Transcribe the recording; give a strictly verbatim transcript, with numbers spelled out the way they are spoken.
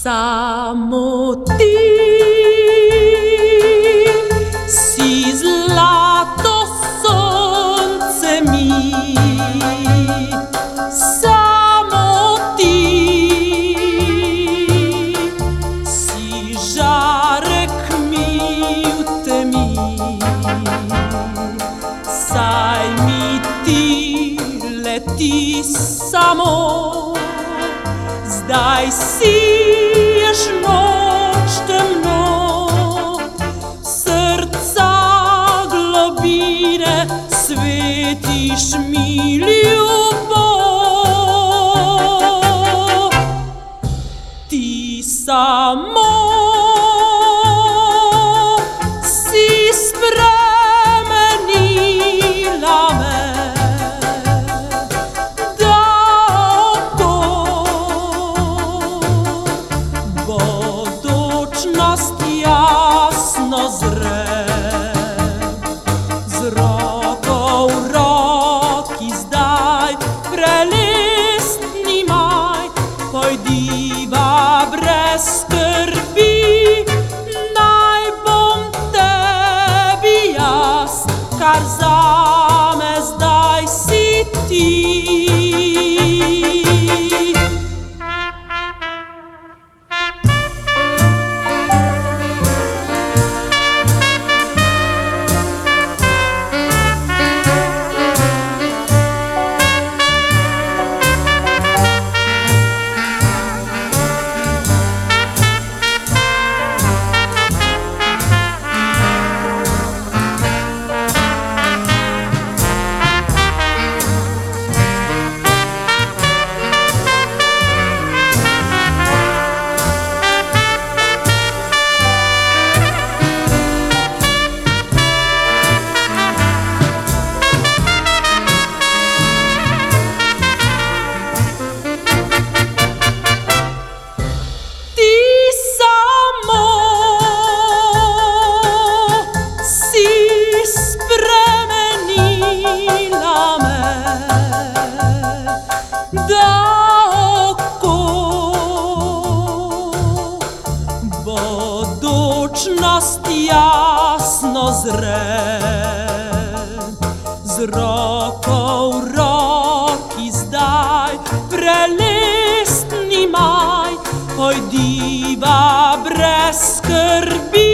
Samo ti si zlato sonce mi, samo ti si žarek mi v temi, saj mi ti leti samo, zdaj siješ noč temno, srca globine svetiš mi ljubav. Ti samo si spremenila me, bodočnost jasno zre, z roko v roki zdaj prelestni maj, pojdiva brez skrbi, naj bom tebi jaz, kar zame zdaj si ti. Bodočnost jasno zre, z roko v roki zdaj prelestni maj, pojdiva brez skrbi.